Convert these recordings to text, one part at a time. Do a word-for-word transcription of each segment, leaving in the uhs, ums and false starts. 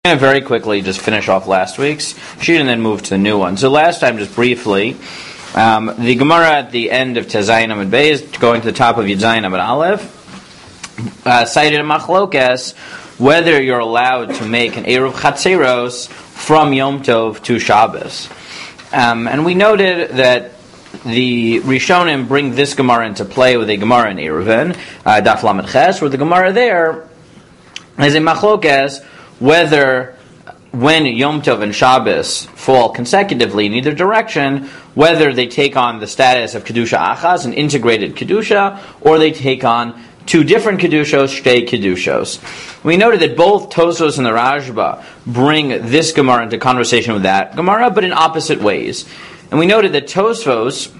I'm going to very quickly just finish off last week's sheet and then move to the new one. So last time, just briefly, um, the Gemara at the end of Tezayin Amud Beis, going to the top of Yudzayin Amud Aleph, uh, cited a machlokes whether you're allowed to make an Eruv Chatzeros from Yom Tov to Shabbos. Um, and we noted that the Rishonim bring this Gemara into play with a Gemara in Eruvin, uh, Daf Lamed Ches, where the Gemara there is a machlokes whether when Yom Tov and Shabbos fall consecutively in either direction, whether they take on the status of Kedusha Achaz, an integrated Kedusha, or they take on two different Kedushos, Shtei Kedushos. We noted that both Tosfos and the Rashba bring this Gemara into conversation with that Gemara, but in opposite ways. And we noted that Tosfos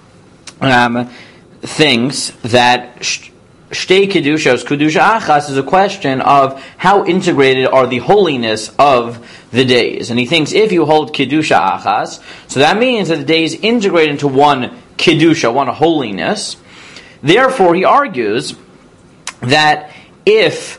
um, thinks that Sh- Shtei Kedushos, Kedusha Achas, is a question of how integrated are the holiness of the days. And he thinks if you hold Kedusha Achas, so that means that the days integrate into one Kedusha, one holiness. Therefore, he argues that if,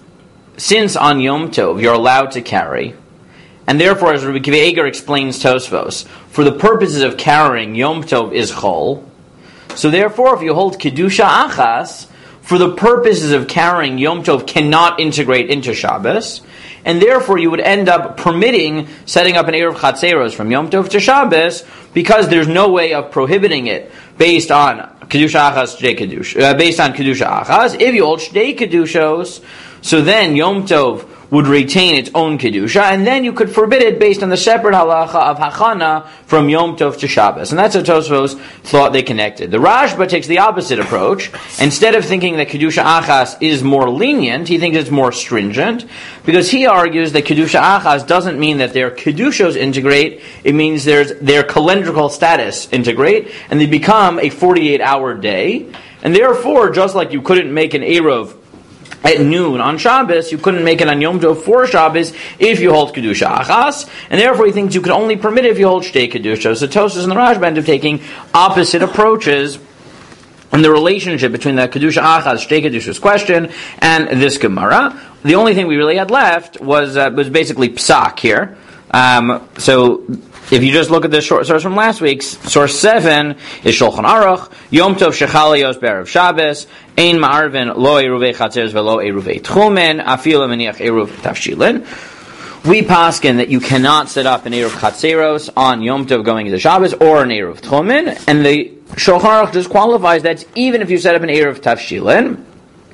since on Yom Tov you're allowed to carry, and therefore, as Rabbi Akiva Eiger explains Tosfos, for the purposes of carrying, Yom Tov is Chol. So therefore, if you hold Kedusha Achas, for the purposes of carrying, Yom Tov cannot integrate into Shabbos, and therefore you would end up permitting setting up an Eruv Chatzeros from Yom Tov to Shabbos, because there's no way of prohibiting it based on Kedusha Achas, Shtei Kedusha, uh, based on Kedusha Achas. If you hold Shtei Kedushos, so then Yom Tov would retain its own Kedusha, and then you could forbid it based on the separate halacha of Hachana from Yom Tov to Shabbos. And that's how Tosfos thought they connected. The Rashba takes the opposite approach. Instead of thinking that Kedusha Achas is more lenient, he thinks it's more stringent, because he argues that Kedusha Achas doesn't mean that their Kedushos integrate, it means there's their calendrical status integrate, and they become a forty-eight hour day. And therefore, just like you couldn't make an Eruv at noon on Shabbos, you couldn't make it on Yom Tov for Shabbos if you hold Kedusha Achas, and therefore he thinks you can only permit it if you hold Shtei Kedusha. So Tosfos and the Rashba end up taking opposite approaches in the relationship between the Kedusha Achas, Shtei Kedusha's question, and this Gemara. The only thing we really had left was uh, was basically Psak here. Um, so if you just look at the short source from last week's, source seven is Shulchan Aruch, Yom Tov Shechalios Be'erev Shabbos, Ein Ma'arvin Lo Eruvei Chatzeros Velo Eruvei Tchumen, Afilo Meniach Eruv Tavshilin. We paskin that you cannot set up an Eruv Chatzeros on Yom Tov going into Shabbos, or an Eruv Tchumen, and the Shulchan Aruch disqualifies that even if you set up an Eruv Tavshilin,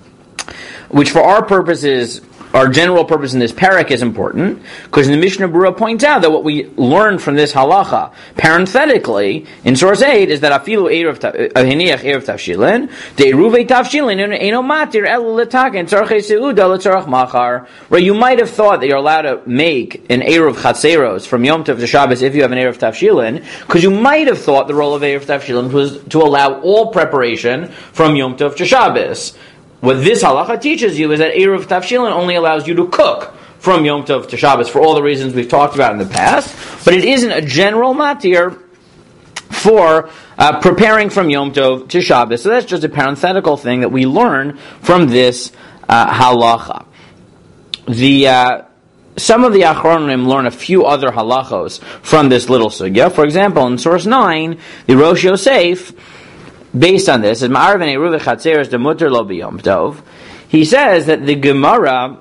which for our purposes, our general purpose in this parak is important, because the Mishnah Berurah points out that what we learned from this halacha, parenthetically, in source eight, is that afilu eruv hiniach eruv tavshilin, de eruvei tavshilin eno matir el letaken tzarchei seuda letzarach machar. Where you might have thought that you're allowed to make an eruv chatzeros from Yom Tov to Shabbos if you have an eruv tavshilin, because you might have thought the role of eruv tavshilin was to allow all preparation from Yom Tov to Shabbos. What this halacha teaches you is that Eruv Tavshilin only allows you to cook from Yom Tov to Shabbos for all the reasons we've talked about in the past, but it isn't a general matir for uh, preparing from Yom Tov to Shabbos. So that's just a parenthetical thing that we learn from this uh, halacha. The uh, some of the Achronim learn a few other halachos from this little sugya. For example, in source nine, the Rosh Yosef, based on this, is Ma'arvin Eruv Chatzeros de Mutter Lo B'Yom Tov. He says that the Gemara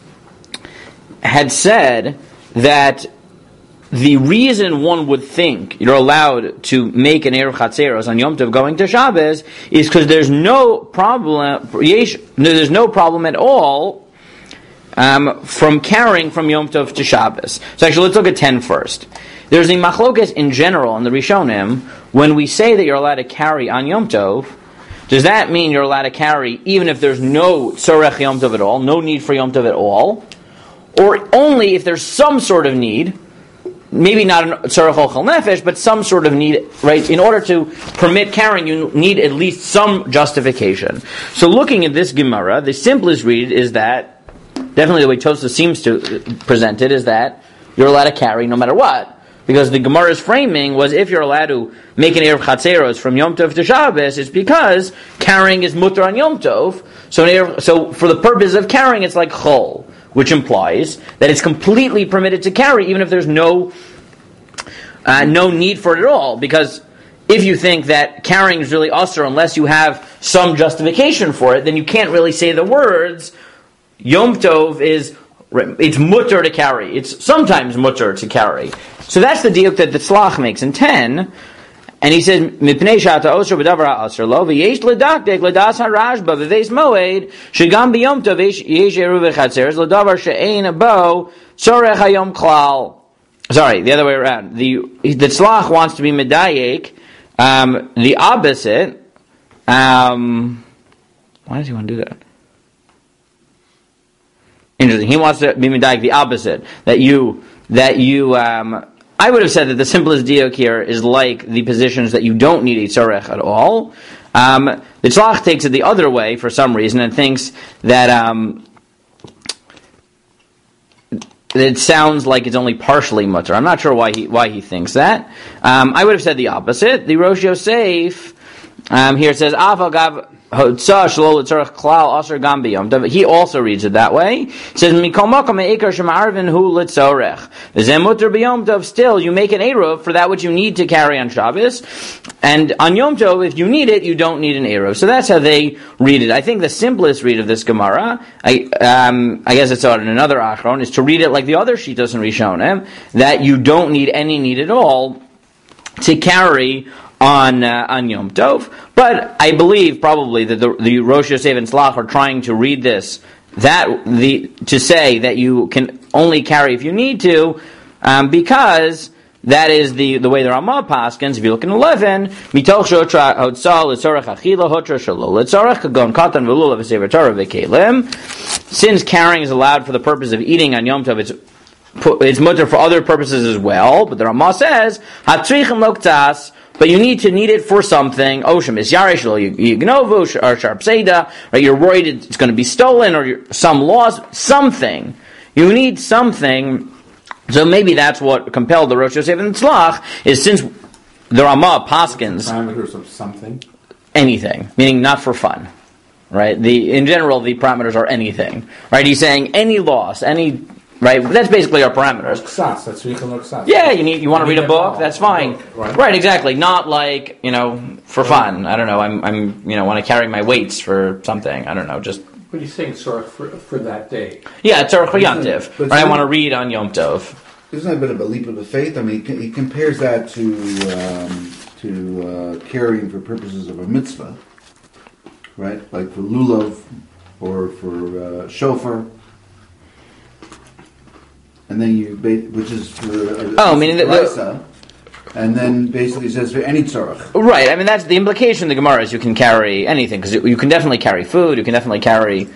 had said that the reason one would think you're allowed to make an Eruv Chatzeros on Yom Tov going to Shabbos is because there's no problem. There's no problem at all um, from carrying from Yom Tov to Shabbos. So actually, let's look at ten first. There's a machlokes in general in the Rishonim. When we say that you're allowed to carry on Yom Tov, does that mean you're allowed to carry even if there's no tzorech Yom Tov at all, no need for Yom Tov at all, or only if there's some sort of need, maybe not a tzorech ochel nefesh, but some sort of need, right? In order to permit carrying, you need at least some justification. So looking at this Gemara, the simplest read is that, definitely the way Tosfos seems to present it, is that you're allowed to carry no matter what. Because the Gemara's framing was if you're allowed to make an Eruv Chatzeros from Yom Tov to Shabbos, it's because carrying is mutter on Yom Tov. So, so for the purpose of carrying, it's like Chol. which implies that it's completely permitted to carry, even if there's no uh, no need for it at all. Because if you think that carrying is really usher unless you have some justification for it, then you can't really say the words Yom Tov is, it's mutter to carry. It's sometimes mutter to carry. So that's the diuk that the Tzlach makes in ten. And he says, "Mipnei shata osher b'davar ha'asher lo v'yesh ledakdek ledas harashba v'veis moed shegam b'yom tov yesh eruv v'chatzeres ledavar she'ein bo tzorech hayom klal." Sorry, the other way around. The the Tzlach wants to be medayek, um, the opposite. Um, why does he want to do that? Interesting. He wants to be medayek the opposite. That you that you. Um, I would have said that the simplest diuk here is like the positions that you don't need a tzorech at all. Um, the Tzlach takes it the other way for some reason and thinks that um, it sounds like it's only partially mutter. I'm not sure why he why he thinks that. Um, I would have said the opposite. The Rosh Yosef um, here says Aval Gav. He also reads it that way. He says, still, you make an eruv for that which you need to carry on Shabbos. And on Yom Tov, if you need it, you don't need an eruv. So that's how they read it. I think the simplest read of this Gemara, I, um, I guess it's on another Achron, is to read it like the other Shitos and Rishonim, that you don't need any need at all to carry on uh, on Yom Tov. But I believe probably that the, the Rosh Yosef and Tzlach are trying to read this that the to say that you can only carry if you need to, um, because that is the, the way the Ramah paskins. If you look in eleven, mitoch shotra hotzal letzorach achila hotra shelo letzorach kagon katan v'lulav v'sever Torah v'kelim. Since carrying is allowed for the purpose of eating on Yom Tov, it's it's mutter for other purposes as well. But the Ramah says hatrichim loktas. But you need to need it for something. Osham is yaresh lo yignovu or sharp seda. Right? You're worried it's going to be stolen or some loss. Something. You need something. So maybe that's what compelled the Rosh Yosef and Tzlach is since the Ramah paskins parameters of something. Anything, meaning not for fun. Right? The in general the parameters are anything. Right? He's saying any loss, any. Right, that's basically our parameters. Ksas, that's ksas. Yeah, you need you want to read a book, that's fine. Right. right, exactly. Not like you know for fun. I don't know. I'm I'm you know want to carry my weights for something. I don't know. Just. What are you saying, tzorech for for that day? Yeah, tzorech for Yom Tov. Right, I want to read on Yom Tov. Isn't that a bit of a leap of the faith? I mean, he compares that to um, to uh, carrying for purposes of a mitzvah, right? Like for lulav or for uh, shofar. And then you, which is for a, oh, I mean, the, the, and then basically says for any tzorach. Right. I mean, that's the implication of the Gemara is you can carry anything because you can definitely carry food. You can definitely carry.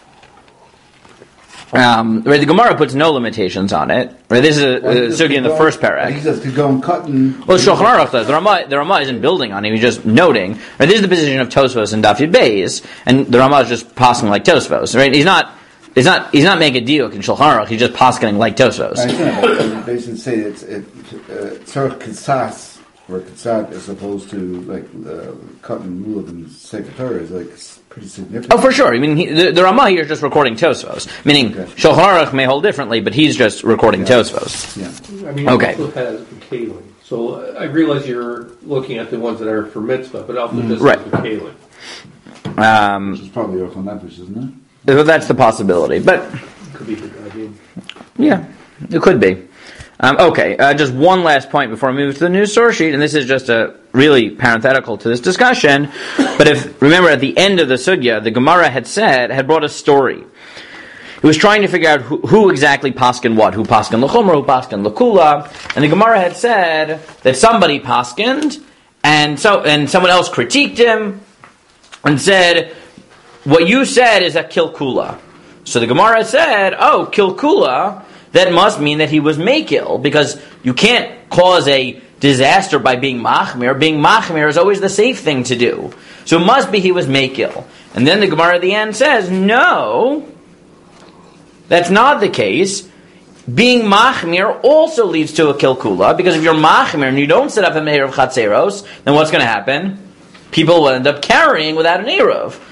Um, right. The Gemara puts no limitations on it. Right. This is a, well, a sugi in the first parak. He says to go and cut and. Well, Shulchan Aruch does. The Ramah, the Ramah isn't building on it. He's just noting. Right. This is the position of Tosfos and Daf Yud Beis, and the Ramah is just passing like Tosfos. Right. He's not. He's not. He's not making a diuk in Shulchan Aruch. He's just poskening like Tosfos. I understand. Basically, say it's tzorach kitzas or kitzat as opposed to like uh, cutting lulav and sekatara is like pretty significant. Oh, for sure. I mean, he, the, the Ramah here is just recording Tosfos, meaning okay. Shulchan Aruch may hold differently, but he's just recording yeah. Tosfos. Yeah. I mean, okay. Also has kalim. So uh, I realize you're looking at the ones that are for mitzvah, but also mm. just right. has kalim. Um, Which is probably Yochel Nefesh, isn't it? That's the possibility, but could be. I mean, yeah, it could be. Um, okay, uh, just one last point before we move to the new source sheet, and this is just a really parenthetical to this discussion. But if remember, at the end of the sugya, the Gemara had said had brought a story. It was trying to figure out who, who exactly paskin what, who paskin l'chumra, who paskin l'kula, and the Gemara had said that somebody paskined, and so and someone else critiqued him and said, what you said is a kilkula. So the Gemara said, oh, kilkula, that must mean that he was mekil, because you can't cause a disaster by being machmir. Being machmir is always the safe thing to do. So it must be he was mekil. And then the Gemara at the end says, no, that's not the case. Being machmir also leads to a kilkula, because if you're machmir and you don't set up a meir of chatzeros, then what's going to happen? People will end up carrying without an eruv.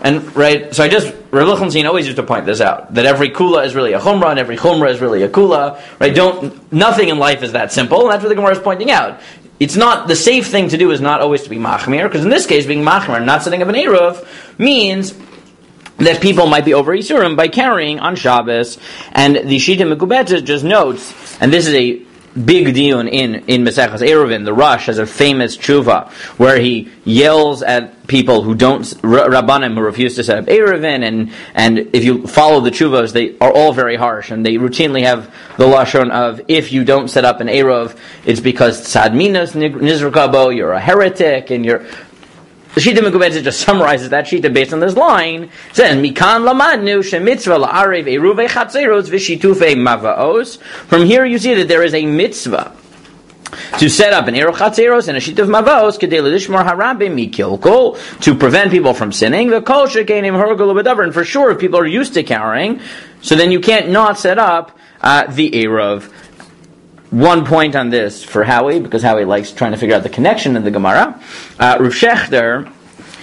And right, so I just Rav Lichtenstein always used to point this out, that every kula is really a chumrah and every chumrah is really a kula. Right? Don't nothing in life is that simple, and that's what the Gemara is pointing out. It's not the safe thing to do is not always to be machmir, because in this case, being machmir, not setting up an eruv, means that people might be over Yisurim by carrying on Shabbos. And the Shita Mekubeta just notes, and this is a big deal in in Maseches Eruvin. The Rosh has a famous tshuva where he yells at people who don't Rabbanim who refuse to set up Eruvin, and and if you follow the tshuvas, they are all very harsh, and they routinely have the lashon of if you don't set up an Eruv, it's because Tzad Minos Nizrukabo, you're a heretic, and you're. The Shita Mekubetz just summarizes that Shita based on this line. It says, Mikan lamadnu shemitzvah la'arev eruvei chatzeros v'shitufei mavaos. From here you see that there is a mitzvah to set up an eruv chatzeros and a shituf mavaos kedei l'lishmor harabim mikilkol, to prevent people from sinning. The kol shekenim horgul b'davar, and for sure if people are used to carrying, so then you can't not set up uh, the eruv. One point on this for Howie, because Howie likes trying to figure out the connection in the Gemara. Uh, Rav Shechter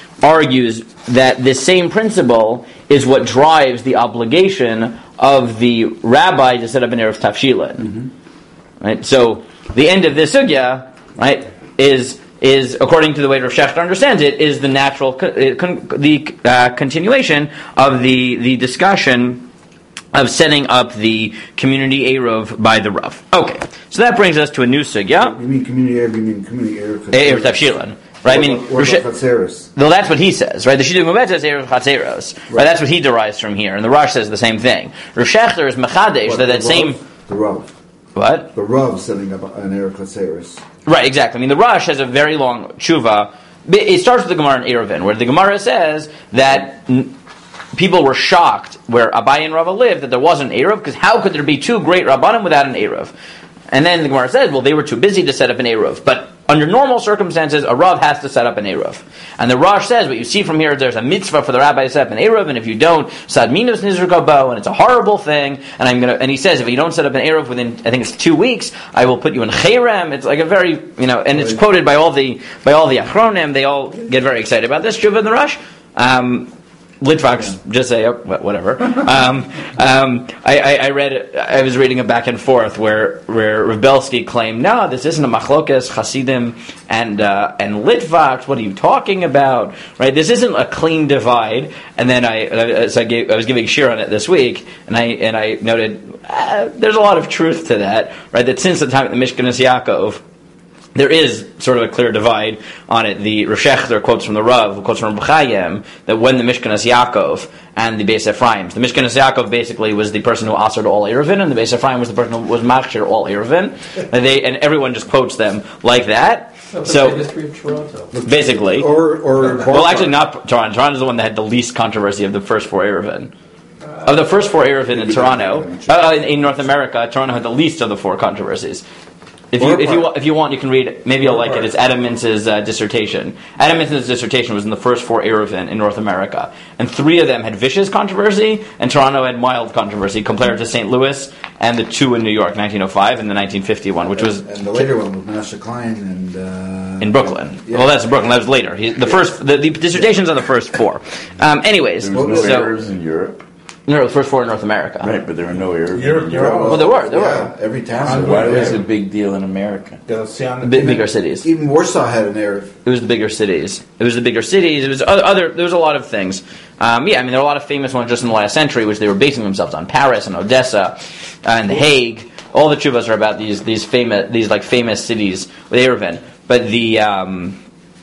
argues that this same principle is what drives the obligation of the rabbi to set up an eruv tafshilin. Mm-hmm. Right. So the end of this sugya, right, is is according to the way Rav Shechter understands it, is the natural con- con- the uh, continuation of the the discussion of setting up the community Eruv by the Rav. Okay, so that brings us to a new sugya. You mean community Eruv, you mean community Eruv? Eruv Tafshilin, right? I mean, or Chatzeros. Well, that's what he says, right? The Shidduch Mubet says Eruv Chatzeros, right. right? That's what he derives from here, and the Rosh says the same thing. Rav Shechter is Mechadesh, that that same... The Rav. What? The Rav setting up an Eruv Chatzeros. Right, exactly. I mean, the Rosh has a very long tshuva. It starts with the Gemara in Eruvin, where the Gemara says that... N- People were shocked where Abaye and Rava lived that there wasn't an Eruv, because how could there be two great Rabbanim without an Eruv? And then the Gemara said, well, they were too busy to set up an Eruv. But under normal circumstances, a Rav has to set up an Eruv. And the Rosh says, what you see from here is there's a mitzvah for the rabbi to set up an Eruv, and if you don't, Sad Minos Nizrukabo, and it's a horrible thing. And I'm gonna, and he says, if you don't set up an Eruv within, I think it's two weeks, I will put you in Cherem. It's like a very, you know, and it's quoted by all the by all the Achronim. They all get very excited about this tshuva in the Rosh. Um, Litvaks just say, oh, whatever. um, um, I, I, I read, I was reading a back and forth where where Rav Belsky claimed, no, this isn't a machlokes, Hasidim and uh, and Litvaks. What are you talking about? Right? This isn't a clean divide. And then I, as I, gave, I was giving shir on it this week, and I and I noted uh, there's a lot of truth to that. Right? That since the time of the Mishkanas Yaakov, there is sort of a clear divide on it. The Rav Shechter quotes from the Rav, who quotes from Reb Chaim, that when the Mishkanas Yaakov and the Beis Ephraim, the Mishkanas Yaakov basically was the person who authored all Eruvin, and the Beis Ephraim was the person who was machshir all Eruvin, and they and everyone just quotes them like that. Oh, so the history of Toronto, basically, or or well, actually not Toronto. Toronto is the one that had the least controversy of the first four Eruvin. Of the first four Eruvin in Toronto, uh, in, in North America, Toronto had the least of the four controversies. If you if you if you want, you can read. Maybe you'll like it. It's Adam Mintz's uh, dissertation. Adam Mintz's dissertation was in the first four Eruvin in North America, and three of them had vicious controversy, and Toronto had mild controversy compared to Saint Louis and the two in New York, nineteen oh five and the nineteen fifty one, which was and the later one with Menashe Klein and uh, in Brooklyn. Yeah. Well, that's Brooklyn. That was later. He, the first the, the dissertations on the first four. Um, anyways, there was no so, errors in Europe. No, the first four in North America. Right, but there were no errors Europe, in Europe. Europe. Well, there were. There yeah, were. every town. So why was it a big deal in America? B- bigger cities. Even Warsaw had an Eruv. It was the bigger cities. It was the bigger cities. It was other. other there was a lot of things. Um, yeah, I mean, there were a lot of famous ones just in the last century, which they were basing themselves on Paris and Odessa uh, and The Hague. All the chuvas are about these these famous these like famous cities with Eruvin. But the um,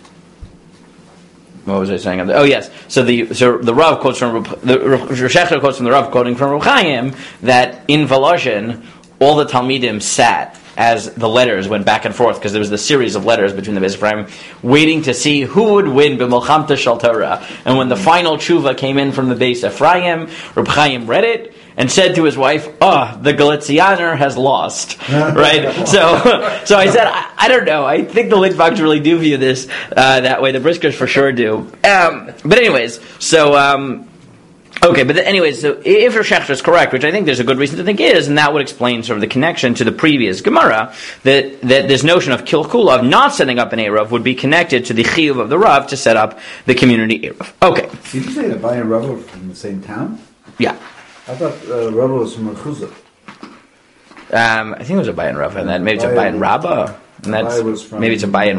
what was I saying? Oh yes. So the so the Rav quotes from the Rav Shechter quotes from the Rav quoting from Reb Chaim that in Volozhin all the Talmidim sat as the letters went back and forth, because there was the series of letters between the Beis Ephraim, waiting to see who would win b'Milchamta Shel Torah. And when the final tshuva came in from the Beis Ephraim, Reb Chaim read it and said to his wife, "Oh, the Galitzianer has lost." Right? So, so I said, I, I don't know. I think the Litvaks really do view this uh, that way. The Briskers for sure do. Um, but anyways, so. Um, Okay, but the, anyways, so if Rosh Shechter is correct, which I think there's a good reason to think is, and that would explain sort of the connection to the previous Gemara, that, that this notion of kilkula, of not setting up an Eruv, would be connected to the chiyuv of the Rav to set up the community Eruv. Okay. Did you say that Abai and Rava were from the same town? Yeah. I thought uh, Rava was from Mechuzah. Um, I think it was a Abai and Rav, and then maybe it's a Abai Abai and Rabba. And that's, Abai was from- maybe it's a Abai and